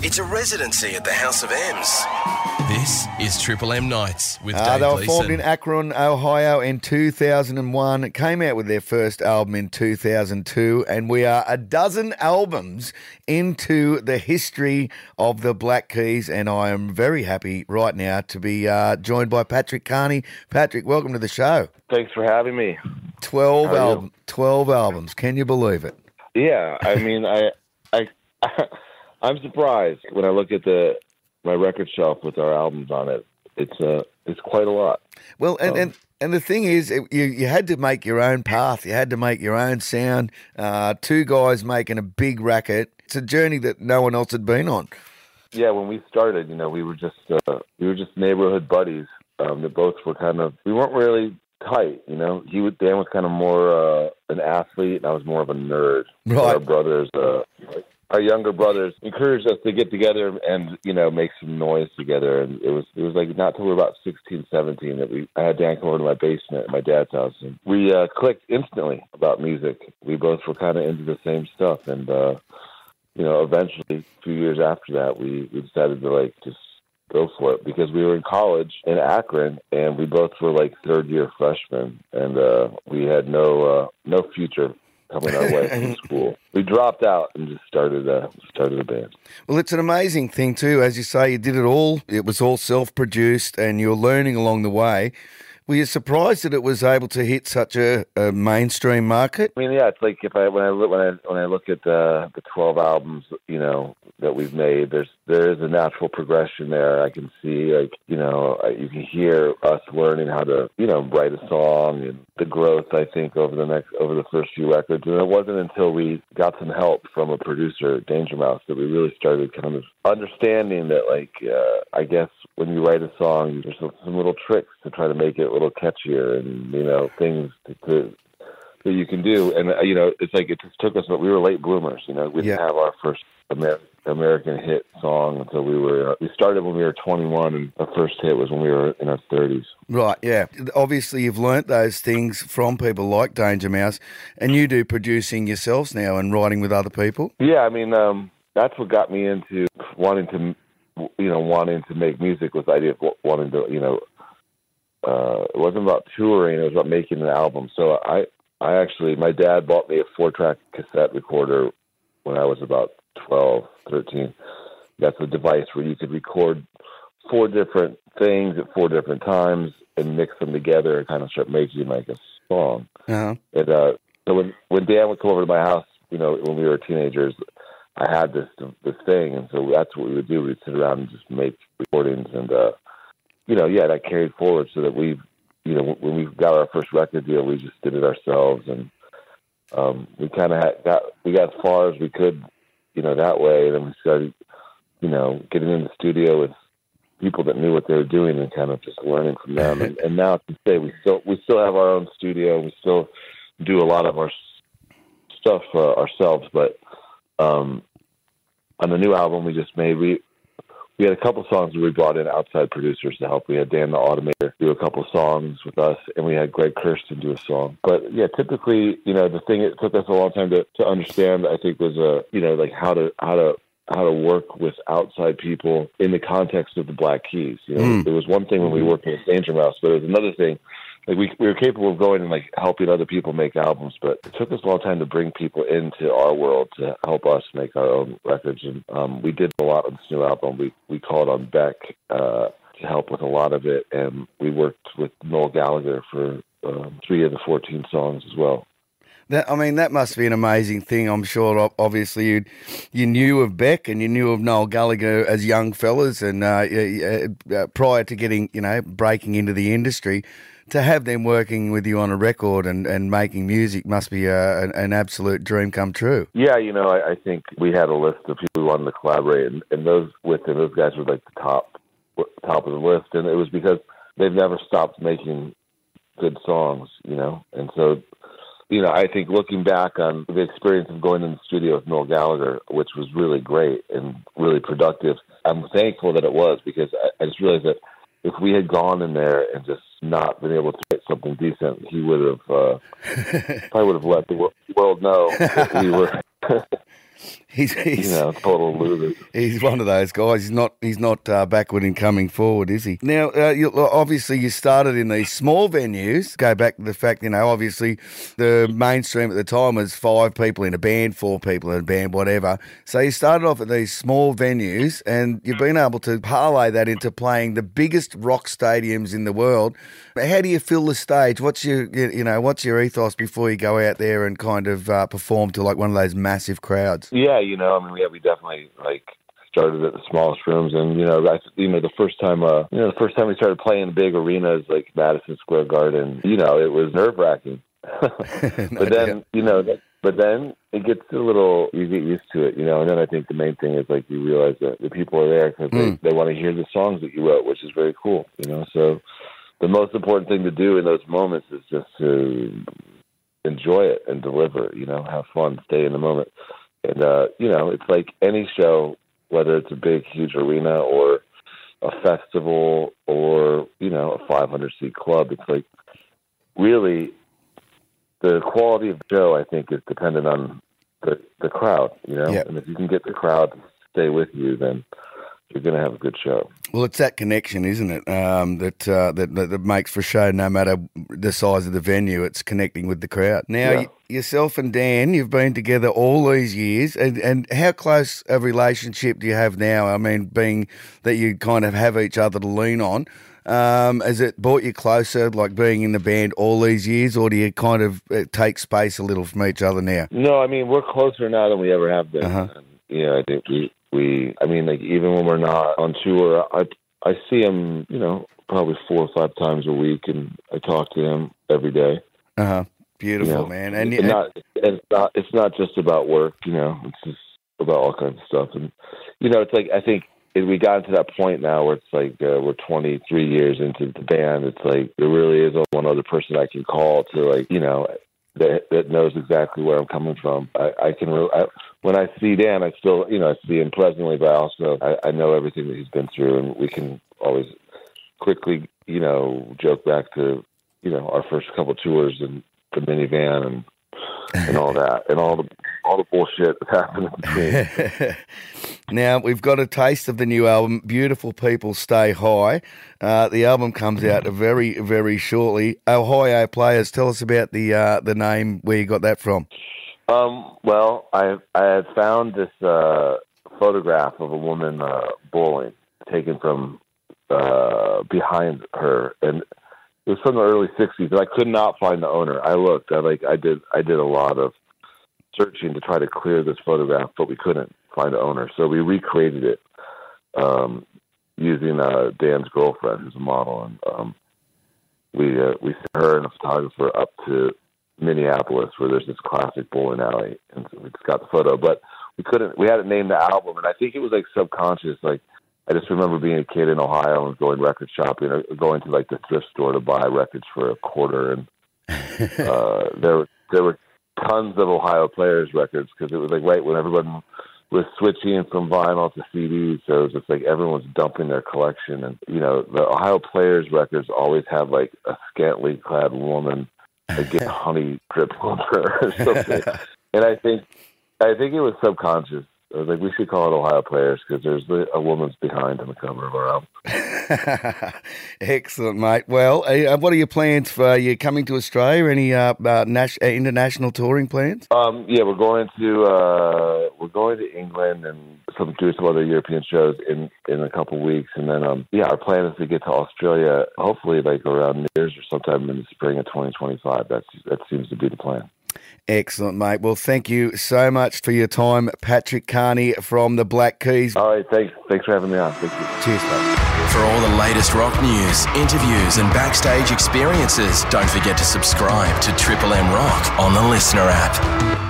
It's a residency at the House of M's. This is Triple M Nights with Dave They were Gleeson. formed in Akron, Ohio in 2001. Came out with their first album in 2002, and we are a dozen albums into the history of the Black Keys, and I am very happy right now to be joined by Patrick Carney. Patrick, welcome to the show. Thanks for having me. 12 How are you? 12 albums. Can you believe it? Yeah, I mean, I'm surprised when I look at my record shelf with our albums on it. It's quite a lot. Well, and the thing is, you had to make your own path. You had to make your own sound. Two guys making a big racket. It's a journey that no one else had been on. Yeah, when we started, we were just neighborhood buddies. That both were we weren't really tight. Dan was kind of more an athlete, and I was more of a nerd. Right. Our younger brothers encouraged us to get together and, make some noise together. And it was like not till we were about 16, 17 that I had Dan come over to my basement at my dad's house. And we clicked instantly about music. We both were kind of into the same stuff. And, eventually, a few years after that, we decided to, just go for it because we were in college in Akron and we both were third-year freshmen. And we had no future coming our way from school. We dropped out and just started a band. Well, it's an amazing thing too. As you say, you did it all. It was all self-produced and you're learning along the way. Were you surprised that it was able to hit such a mainstream market? I mean, yeah, it's like when I look at the 12 albums, that we've made, there is a natural progression there. I can see, you can hear us learning how to, write a song and the growth, I think, over the first few records. And it wasn't until we got some help from a producer, Danger Mouse, that we really started kind of understanding that, I guess when you write a song, there's some little tricks to try to make it a little catchier and, things that you can do. And, it's like it just took us, but we were late bloomers. We didn't have our first American hit song until we started when we were 21, and our first hit was when we were in our 30s. Right, yeah. Obviously, you've learnt those things from people like Danger Mouse, and you do producing yourselves now and writing with other people? Yeah, I mean, that's what got me into wanting to make music, was the idea of wanting to, it wasn't about touring, it was about making an album. So I actually, my dad bought me a 4-track cassette recorder when I was about 12, 13. That's a device where you could record 4 different things at 4 different times and mix them together and kind of start making like a song. Uh-huh. So when Dan would come over to my house, when we were teenagers, I had this thing, and so that's what we would do. We'd sit around and just make recordings, and that carried forward so that when we got our first record deal, we just did it ourselves, and we kind of we got as far as we could, that way. And then we started, getting in the studio with people that knew what they were doing and kind of just learning from them. And now to say we still have our own studio. We still do a lot of our stuff ourselves, but on the new album we just made, we had a couple songs where we brought in outside producers to help. We had Dan the Automator do a couple songs with us, and we had Greg Kirsten do a song. But yeah, typically, the thing it took us a long time to understand, I think, was how to work with outside people in the context of the Black Keys. It was one thing when we worked with Danger Mouse, but it was another thing. We were capable of going and helping other people make albums, but it took us a long time to bring people into our world to help us make our own records. And we did a lot on this new album. We called on Beck to help with a lot of it, and we worked with Noel Gallagher for 3 of the 14 songs as well. That must be an amazing thing. I'm sure, obviously, you knew of Beck and you knew of Noel Gallagher as young fellas, and prior to getting, breaking into the industry. To have them working with you on a record and making music must be an absolute dream come true. Yeah, I think we had a list of people we wanted to collaborate, and those guys were the top of the list, and it was because they've never stopped making good songs, and so, I think looking back on the experience of going in the studio with Noel Gallagher, which was really great and really productive, I'm thankful that it was, because I just realized that if we had gone in there and just not been able to get something decent, he would have probably would have let the world know that we were. He's total loser. He's one of those guys. He's not backward in coming forward, is he? Now, obviously, you started in these small venues. Go back to the fact, obviously, the mainstream at the time was 5 people in a band, 4 people in a band, whatever. So you started off at these small venues, and you've been able to parlay that into playing the biggest rock stadiums in the world. How do you fill the stage? What's your ethos before you go out there and kind of perform to like one of those massive crowds? Yeah, we definitely started at the smallest rooms, and the first time we started playing big arenas like Madison Square Garden, it was nerve-wracking. But then it gets you get used to it, and then I think the main thing is you realize that the people are there because they want to hear the songs that you wrote, which is very cool, so the most important thing to do in those moments is just to enjoy it and deliver, have fun, stay in the moment. And, it's like any show, whether it's a big, huge arena or a festival or, a 500-seat club, it's really the quality of the show, I think, is dependent on the crowd, Yep. And if you can get the crowd to stay with you, then you're going to have a good show. Well, it's that connection, isn't it, that makes for a show no matter the size of the venue. It's connecting with the crowd. Now, yourself and Dan, you've been together all these years, and how close a relationship do you have now? I mean, being that you kind of have each other to lean on, has it brought you closer, like being in the band all these years, or do you kind of take space a little from each other now? No, I mean, we're closer now than we ever have been. Uh-huh. I think even when we're not on tour, I see him, probably 4 or 5 times a week, and I talk to him every day. Beautiful, man. And it's not just about work, it's just about all kinds of stuff. And it's I think we got to that point now where it's we're 23 years into the band. It's there really is one other person I can call to that knows exactly where I'm coming from. When I see Dan, I still, I see him presently, but I know everything that he's been through, and we can always quickly, joke back to, our first couple tours and the minivan and all that, and all the bullshit that's happened in between. Now, we've got a taste of the new album, Beautiful People Stay High. The album comes out very, very shortly. Ohio Players, tell us about the name, where you got that from. Well, I had found this photograph of a woman bowling taken from behind her, and it was from the early 60s, and I could not find the owner. I looked. I did a lot of searching to try to clear this photograph, but we couldn't find the owner. So we recreated it using Dan's girlfriend, who's a model, and we sent her and a photographer up to Minneapolis, where there's this classic bowling alley, and so we just got the photo. But we hadn't named the album, and I think it was subconscious. I just remember being a kid in Ohio and going record shopping, or going to the thrift store to buy records for a quarter, and there were tons of Ohio Players records, because it was right when everyone was switching from vinyl to CDs, so it was just everyone's dumping their collection, and the Ohio Players records always have a scantily clad woman get honey dripped on her or something, and I think it was subconscious. I was we should call it Ohio Players, because there's a woman's behind on the cover of our album. Excellent, mate. Well, what are your plans for you coming to Australia? Any international touring plans? Yeah, we're going to England and do some other European shows in a couple weeks, and then our plan is to get to Australia hopefully around New Year's or sometime in the spring of 2025. That seems to be the plan. Excellent, mate. Well, thank you so much for your time, Patrick Carney from the Black Keys. All right, thanks for having me on. Thank you. Cheers, mate. For all the latest rock news, interviews and backstage experiences, don't forget to subscribe to Triple M Rock on the Listener app.